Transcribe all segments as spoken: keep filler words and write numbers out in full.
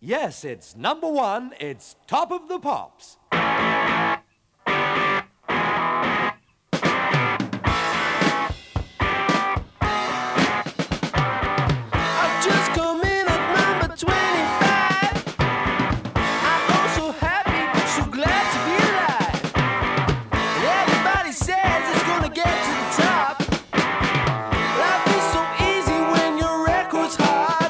Yes, it's number one. It's Top of the Pops. I've just come in at number twenty-five. I'm oh so happy, so glad to be alive. And everybody says it's gonna get to the top. Life is so easy when your record's hot.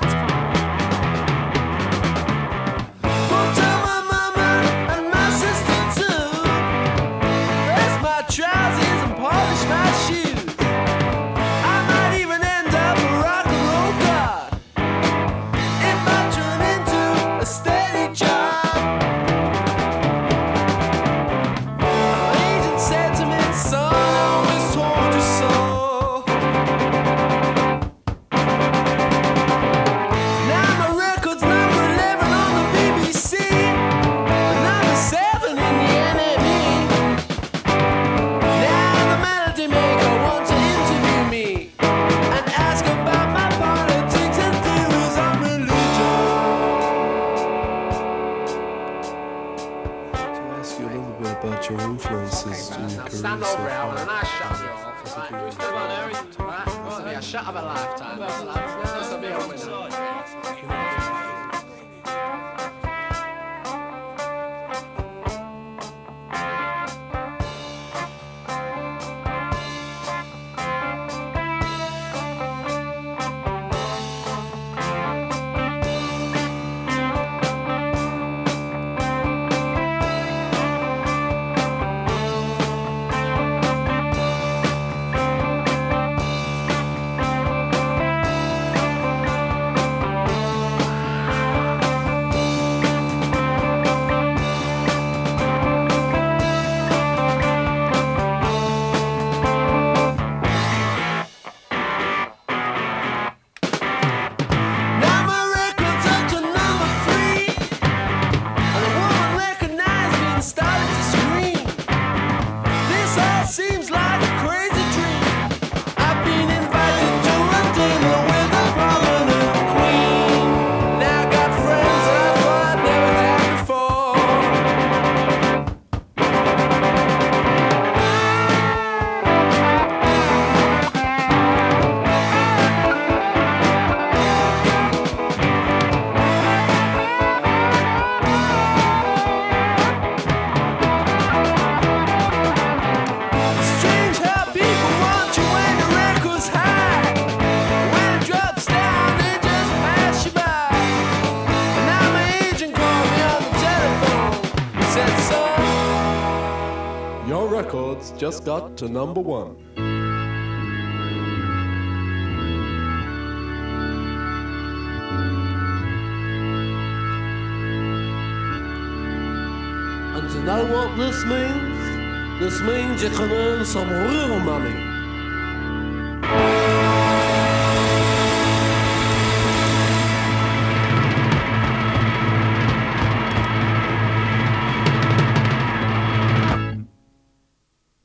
Go tell my mama and my sister too. Press my trousers and polish my shoes. I might even end up a rock and roll god if I turn into a steady job. My agent said to me, son, I always told you so. Now my record's number eleven on the B B C, and number seven in the N M E. Now the melody maker wants to interview me and ask about my politics and theories on religion. To ask you a little bit about your influences in your career Stand so over out and far. I shut you off. Right, you still on there? Right, this will be a shot of a lifetime. This will be a winner. Now my record's up to number three, and a woman recognized me and started to scream. This all seems like a crazy dream. I've been invited to a dinner with a prominent queen. Now I got friends that I thought I'd never had before. Strange how people want you when the record's high. When it drops down, they just pass you by. And now my agent called me on the telephone. He said, son, Your records just got to number one. and you know what this means? This means you can earn some real money.